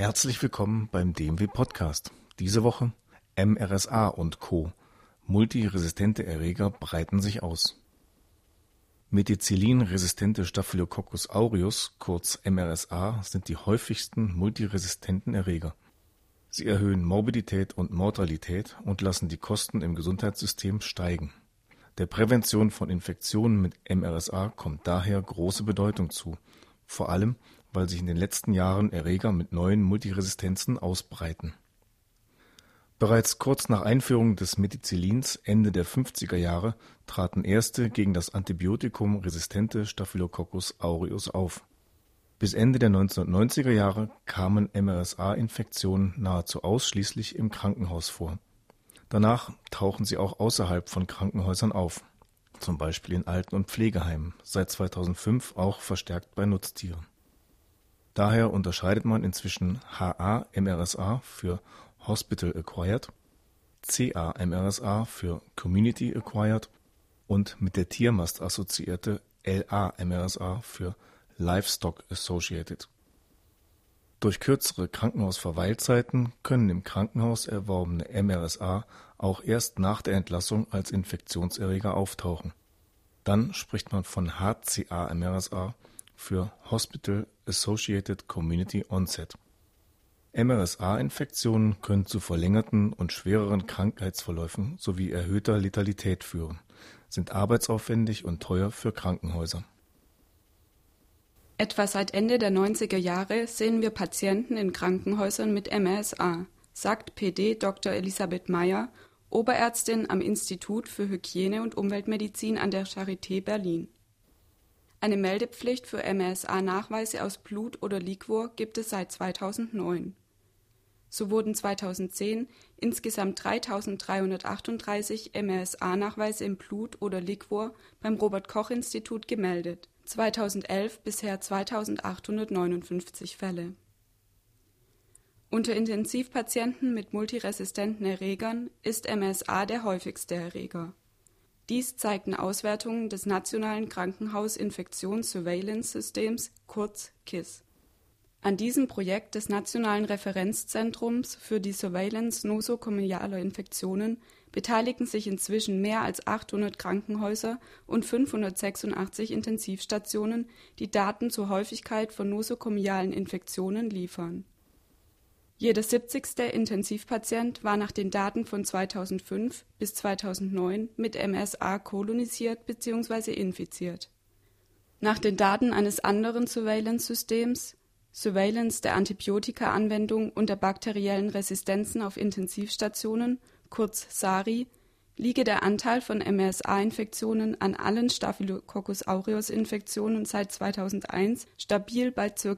Herzlich willkommen beim DMW Podcast. Diese Woche MRSA und Co. Multiresistente Erreger breiten sich aus. Methicillin-resistente Staphylococcus aureus, kurz MRSA, sind die häufigsten multiresistenten Erreger. Sie erhöhen Morbidität und Mortalität und lassen die Kosten im Gesundheitssystem steigen. Der Prävention von Infektionen mit MRSA kommt daher große Bedeutung zu, vor allem weil sich in den letzten Jahren Erreger mit neuen Multiresistenzen ausbreiten. Bereits kurz nach Einführung des Methicillins Ende der 50er Jahre traten erste gegen das Antibiotikum resistente Staphylococcus aureus auf. Bis Ende der 1990er Jahre kamen MRSA-Infektionen nahezu ausschließlich im Krankenhaus vor. Danach tauchen sie auch außerhalb von Krankenhäusern auf, zum Beispiel in Alten- und Pflegeheimen, seit 2005 auch verstärkt bei Nutztieren. Daher unterscheidet man inzwischen HA-MRSA für Hospital Acquired, CA-MRSA für Community Acquired und mit der Tiermast assoziierte LA-MRSA für Livestock Associated. Durch kürzere Krankenhausverweilzeiten können im Krankenhaus erworbene MRSA auch erst nach der Entlassung als Infektionserreger auftauchen. Dann spricht man von HCA-MRSA für Hospital Associated Community Onset. MRSA-Infektionen können zu verlängerten und schwereren Krankheitsverläufen sowie erhöhter Letalität führen, sind arbeitsaufwendig und teuer für Krankenhäuser. Etwa seit Ende der 90er Jahre sehen wir Patienten in Krankenhäusern mit MRSA, sagt PD Dr. Elisabeth Meyer, Oberärztin am Institut für Hygiene und Umweltmedizin an der Charité Berlin. Eine Meldepflicht für MRSA-Nachweise aus Blut oder Liquor gibt es seit 2009. So wurden 2010 insgesamt 3.338 MRSA-Nachweise im Blut oder Liquor beim Robert-Koch-Institut gemeldet, 2011 bisher 2.859 Fälle. Unter Intensivpatienten mit multiresistenten Erregern ist MRSA der häufigste Erreger. Dies zeigten Auswertungen des Nationalen Krankenhaus-Infektions-Surveillance-Systems, kurz KISS. An diesem Projekt des Nationalen Referenzzentrums für die Surveillance nosokomialer Infektionen beteiligen sich inzwischen mehr als 800 Krankenhäuser und 586 Intensivstationen, die Daten zur Häufigkeit von nosokomialen Infektionen liefern. Jeder 70. Intensivpatient war nach den Daten von 2005 bis 2009 mit MRSA kolonisiert bzw. infiziert. Nach den Daten eines anderen Surveillance-Systems, Surveillance der Antibiotika-Anwendung und der bakteriellen Resistenzen auf Intensivstationen, kurz SARI, liege der Anteil von MRSA-Infektionen an allen Staphylococcus aureus-Infektionen seit 2001 stabil bei ca.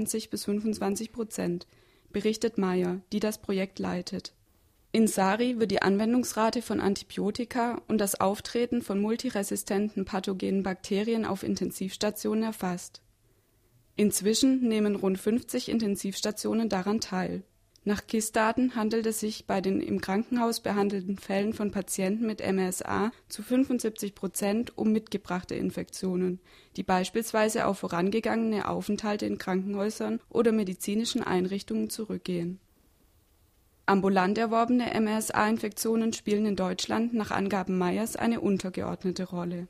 20-25%, berichtet Meyer, die das Projekt leitet. In SARI wird die Anwendungsrate von Antibiotika und das Auftreten von multiresistenten pathogenen Bakterien auf Intensivstationen erfasst. Inzwischen nehmen rund 50 Intensivstationen daran teil. Nach KISS-Daten handelt es sich bei den im Krankenhaus behandelten Fällen von Patienten mit MRSA zu 75% um mitgebrachte Infektionen, die beispielsweise auf vorangegangene Aufenthalte in Krankenhäusern oder medizinischen Einrichtungen zurückgehen. Ambulant erworbene MRSA-Infektionen spielen in Deutschland nach Angaben Meyers eine untergeordnete Rolle.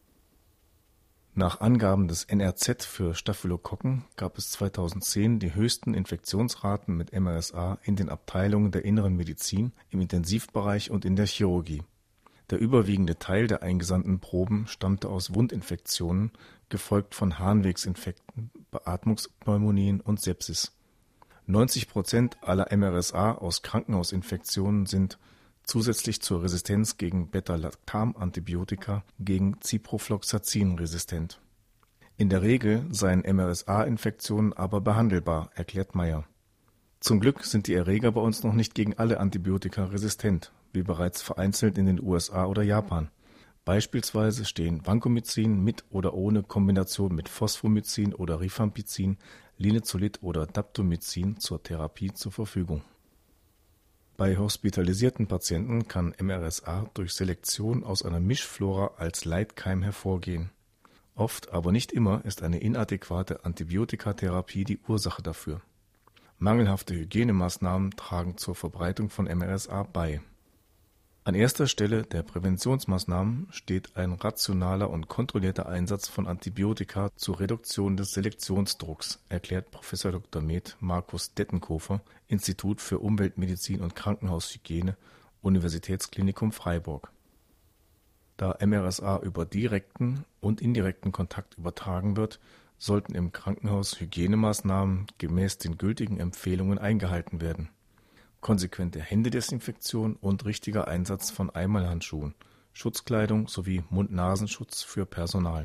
Nach Angaben des NRZ für Staphylokokken gab es 2010 die höchsten Infektionsraten mit MRSA in den Abteilungen der Inneren Medizin, im Intensivbereich und in der Chirurgie. Der überwiegende Teil der eingesandten Proben stammte aus Wundinfektionen, gefolgt von Harnwegsinfekten, Beatmungspneumonien und Sepsis. 90% aller MRSA aus Krankenhausinfektionen sind zusätzlich zur Resistenz gegen Beta-Lactam-Antibiotika gegen Ciprofloxacin resistent. In der Regel seien MRSA-Infektionen aber behandelbar, erklärt Meyer. Zum Glück sind die Erreger bei uns noch nicht gegen alle Antibiotika resistent, wie bereits vereinzelt in den USA oder Japan. Beispielsweise stehen Vancomycin mit oder ohne Kombination mit Phosphomycin oder Rifampicin, Linezolid oder Daptomycin zur Therapie zur Verfügung. Bei hospitalisierten Patienten kann MRSA durch Selektion aus einer Mischflora als Leitkeim hervorgehen. Oft, aber nicht immer, ist eine inadäquate Antibiotikatherapie die Ursache dafür. Mangelhafte Hygienemaßnahmen tragen zur Verbreitung von MRSA bei. An erster Stelle der Präventionsmaßnahmen steht ein rationaler und kontrollierter Einsatz von Antibiotika zur Reduktion des Selektionsdrucks, erklärt Prof. Dr. med. Markus Dettenkofer, Institut für Umweltmedizin und Krankenhaushygiene, Universitätsklinikum Freiburg. Da MRSA über direkten und indirekten Kontakt übertragen wird, sollten im Krankenhaus Hygienemaßnahmen gemäß den gültigen Empfehlungen eingehalten werden. Konsequente Händedesinfektion und richtiger Einsatz von Einmalhandschuhen, Schutzkleidung sowie Mund-Nasenschutz für Personal.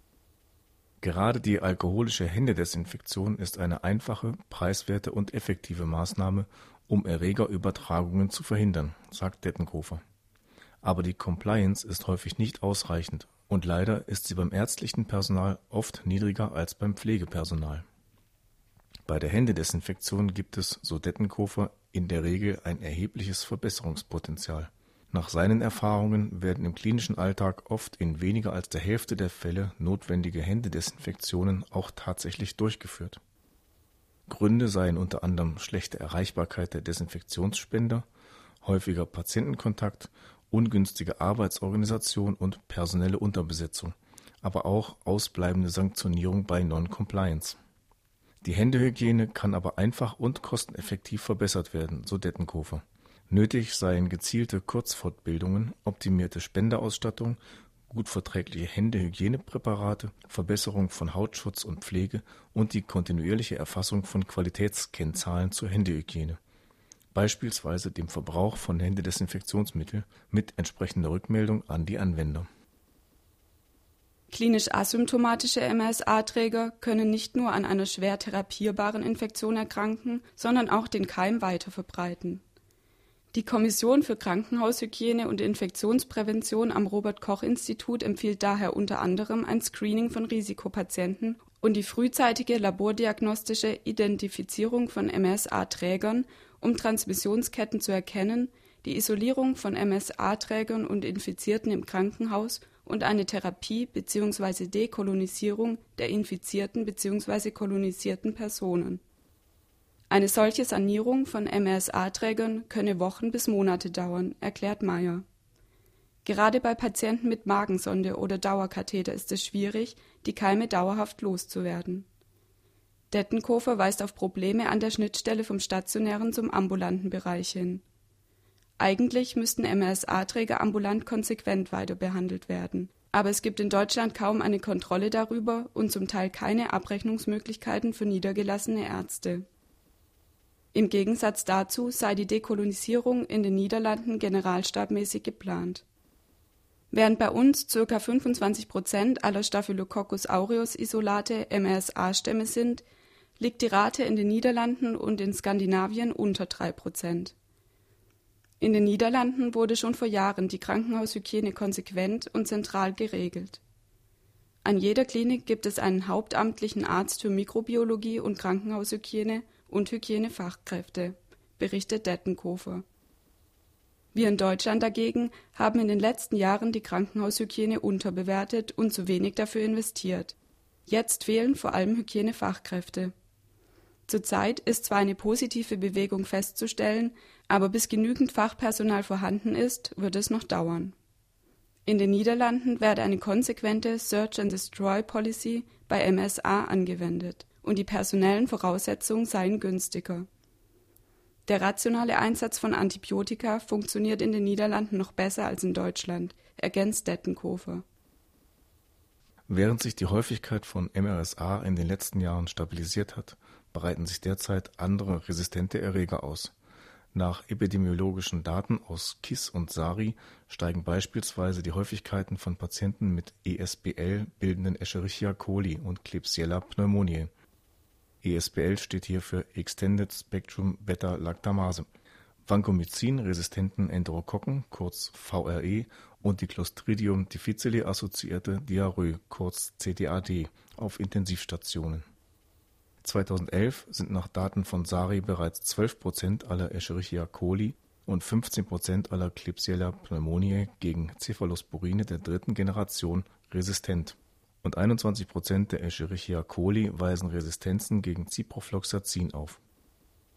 Gerade die alkoholische Händedesinfektion ist eine einfache, preiswerte und effektive Maßnahme, um Erregerübertragungen zu verhindern, sagt Dettenkofer. Aber die Compliance ist häufig nicht ausreichend und leider ist sie beim ärztlichen Personal oft niedriger als beim Pflegepersonal. Bei der Händedesinfektion gibt es, so Dettenkofer, in der Regel ein erhebliches Verbesserungspotenzial. Nach seinen Erfahrungen werden im klinischen Alltag oft in weniger als der Hälfte der Fälle notwendige Händedesinfektionen auch tatsächlich durchgeführt. Gründe seien unter anderem schlechte Erreichbarkeit der Desinfektionsspender, häufiger Patientenkontakt, ungünstige Arbeitsorganisation und personelle Unterbesetzung, aber auch ausbleibende Sanktionierung bei Non-Compliance. Die Händehygiene kann aber einfach und kosteneffektiv verbessert werden, so Dettenkofer. Nötig seien gezielte Kurzfortbildungen, optimierte Spenderausstattung, gut verträgliche Händehygienepräparate, Verbesserung von Hautschutz und Pflege und die kontinuierliche Erfassung von Qualitätskennzahlen zur Händehygiene, beispielsweise dem Verbrauch von Händedesinfektionsmittel mit entsprechender Rückmeldung an die Anwender. Klinisch asymptomatische MRSA-Träger können nicht nur an einer schwer therapierbaren Infektion erkranken, sondern auch den Keim weiterverbreiten. Die Kommission für Krankenhaushygiene und Infektionsprävention am Robert-Koch-Institut empfiehlt daher unter anderem ein Screening von Risikopatienten und die frühzeitige labordiagnostische Identifizierung von MRSA-Trägern, um Transmissionsketten zu erkennen, die Isolierung von MRSA-Trägern und Infizierten im Krankenhaus und eine Therapie bzw. Dekolonisierung der infizierten bzw. kolonisierten Personen. Eine solche Sanierung von MRSA-Trägern könne Wochen bis Monate dauern, erklärt Meyer. Gerade bei Patienten mit Magensonde oder Dauerkatheter ist es schwierig, die Keime dauerhaft loszuwerden. Dettenkofer weist auf Probleme an der Schnittstelle vom stationären zum ambulanten Bereich hin. Eigentlich müssten MRSA-Träger ambulant konsequent weiter behandelt werden, aber es gibt in Deutschland kaum eine Kontrolle darüber und zum Teil keine Abrechnungsmöglichkeiten für niedergelassene Ärzte. Im Gegensatz dazu sei die Dekolonisierung in den Niederlanden generalstabmäßig geplant. Während bei uns ca. 25% aller Staphylococcus aureus Isolate MRSA-Stämme sind, liegt die Rate in den Niederlanden und in Skandinavien unter 3%. In den Niederlanden wurde schon vor Jahren die Krankenhaushygiene konsequent und zentral geregelt. An jeder Klinik gibt es einen hauptamtlichen Arzt für Mikrobiologie und Krankenhaushygiene und Hygienefachkräfte, berichtet Dettenkofer. Wir in Deutschland dagegen haben in den letzten Jahren die Krankenhaushygiene unterbewertet und zu wenig dafür investiert. Jetzt fehlen vor allem Hygienefachkräfte. Zurzeit ist zwar eine positive Bewegung festzustellen, aber bis genügend Fachpersonal vorhanden ist, wird es noch dauern. In den Niederlanden werde eine konsequente Search-and-Destroy-Policy bei MRSA angewendet und die personellen Voraussetzungen seien günstiger. Der rationale Einsatz von Antibiotika funktioniert in den Niederlanden noch besser als in Deutschland, ergänzt Dettenkofer. Während sich die Häufigkeit von MRSA in den letzten Jahren stabilisiert hat, breiten sich derzeit andere resistente Erreger aus. Nach epidemiologischen Daten aus KISS und SARI steigen beispielsweise die Häufigkeiten von Patienten mit ESBL bildenden Escherichia coli und Klebsiella pneumoniae. ESBL steht hier für Extended Spectrum Beta-Lactamase, Vancomycin-resistenten Enterokokken, kurz VRE, und die Clostridium difficile assoziierte Diarrhoe, kurz CDAD, auf Intensivstationen. 2011 sind nach Daten von SARI bereits 12% aller Escherichia coli und 15% aller Klebsiella pneumoniae gegen Cephalosporine der dritten Generation resistent und 21% der Escherichia coli weisen Resistenzen gegen Ciprofloxacin auf.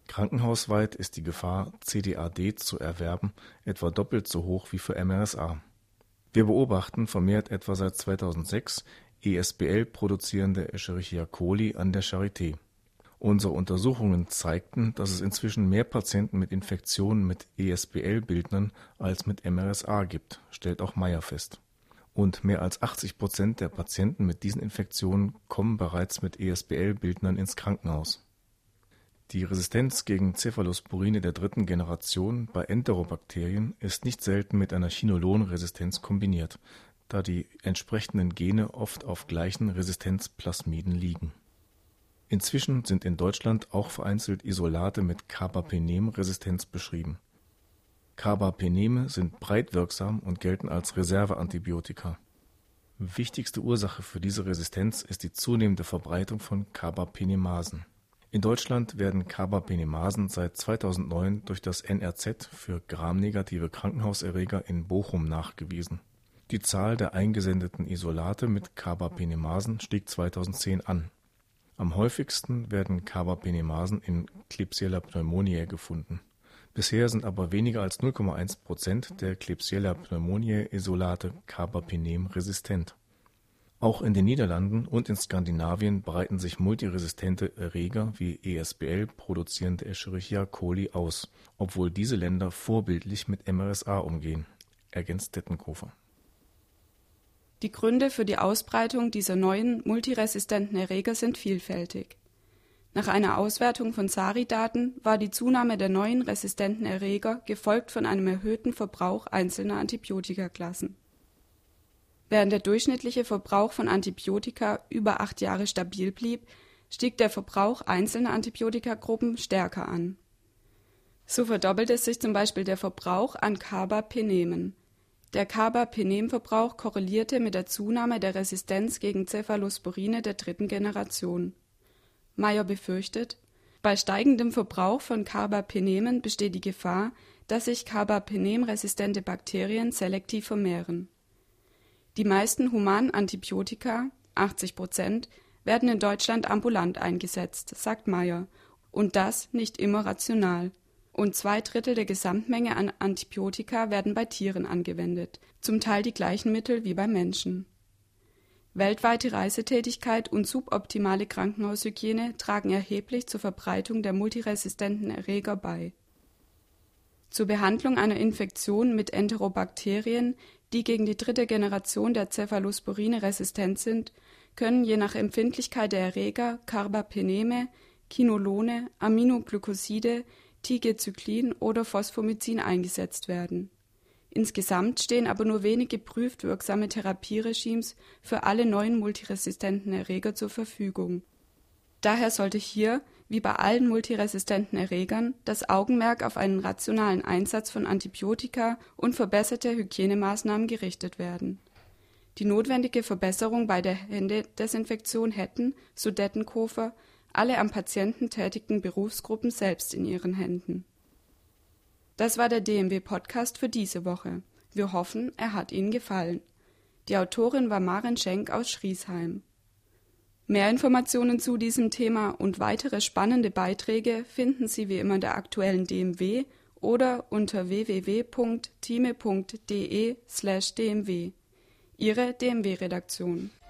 Krankenhausweit ist die Gefahr, CDAD zu erwerben, etwa doppelt so hoch wie für MRSA. Wir beobachten vermehrt etwa seit 2006 ESBL-produzierende Escherichia coli an der Charité. Unsere Untersuchungen zeigten, dass es inzwischen mehr Patienten mit Infektionen mit ESBL-Bildnern als mit MRSA gibt, stellt auch Meyer fest. Und mehr als 80% der Patienten mit diesen Infektionen kommen bereits mit ESBL-Bildnern ins Krankenhaus. Die Resistenz gegen Cephalosporine der 3. Generation bei Enterobakterien ist nicht selten mit einer Chinolon-Resistenz kombiniert, da die entsprechenden Gene oft auf gleichen Resistenzplasmiden liegen. Inzwischen sind in Deutschland auch vereinzelt Isolate mit Carbapenem-Resistenz beschrieben. Carbapeneme sind breit wirksam und gelten als Reserveantibiotika. Wichtigste Ursache für diese Resistenz ist die zunehmende Verbreitung von Carbapenemasen. In Deutschland werden Carbapenemasen seit 2009 durch das NRZ für gramnegative Krankenhauserreger in Bochum nachgewiesen. Die Zahl der eingesendeten Isolate mit Carbapenemasen stieg 2010 an. Am häufigsten werden Carbapenemasen in Klebsiella pneumoniae gefunden. Bisher sind aber weniger als 0,1% der Klebsiella pneumoniae Isolate Carbapenem resistent. Auch in den Niederlanden und in Skandinavien breiten sich multiresistente Erreger wie ESBL produzierende Escherichia coli aus, obwohl diese Länder vorbildlich mit MRSA umgehen, ergänzt Dettenkofer. Die Gründe für die Ausbreitung dieser neuen multiresistenten Erreger sind vielfältig. Nach einer Auswertung von SARI-Daten war die Zunahme der neuen resistenten Erreger gefolgt von einem erhöhten Verbrauch einzelner Antibiotikaklassen. Während der durchschnittliche Verbrauch von Antibiotika über 8 Jahre stabil blieb, stieg der Verbrauch einzelner Antibiotikagruppen stärker an. So verdoppelte sich zum Beispiel der Verbrauch an Carbapenemen. Der Carbapenem-Verbrauch korrelierte mit der Zunahme der Resistenz gegen Cephalosporine der 3. Generation. Meyer befürchtet, bei steigendem Verbrauch von Carbapenemen besteht die Gefahr, dass sich Carbapenem-resistente Bakterien selektiv vermehren. Die meisten humanen Antibiotika, 80%, werden in Deutschland ambulant eingesetzt, sagt Meyer, und das nicht immer rational. Und 2/3 der Gesamtmenge an Antibiotika werden bei Tieren angewendet, zum Teil die gleichen Mittel wie beim Menschen. Weltweite Reisetätigkeit und suboptimale Krankenhaushygiene tragen erheblich zur Verbreitung der multiresistenten Erreger bei. Zur Behandlung einer Infektion mit Enterobakterien, die gegen die 3. Generation der Cephalosporine resistent sind, können je nach Empfindlichkeit der Erreger Carbapeneme, Quinolone, Aminoglycoside, Tigecyclin oder Phosphomycin eingesetzt werden. Insgesamt stehen aber nur wenig geprüft wirksame Therapieregimes für alle neuen multiresistenten Erreger zur Verfügung. Daher sollte hier, wie bei allen multiresistenten Erregern, das Augenmerk auf einen rationalen Einsatz von Antibiotika und verbesserte Hygienemaßnahmen gerichtet werden. Die notwendige Verbesserung bei der Händedesinfektion hätten, so Dettenkofer, alle am Patienten tätigen Berufsgruppen selbst in ihren Händen. Das war der DMW-Podcast für diese Woche. Wir hoffen, er hat Ihnen gefallen. Die Autorin war Maren Schenk aus Schriesheim. Mehr Informationen zu diesem Thema und weitere spannende Beiträge finden Sie wie immer in der aktuellen DMW oder unter www.time.de/dmw. Ihre DMW-Redaktion.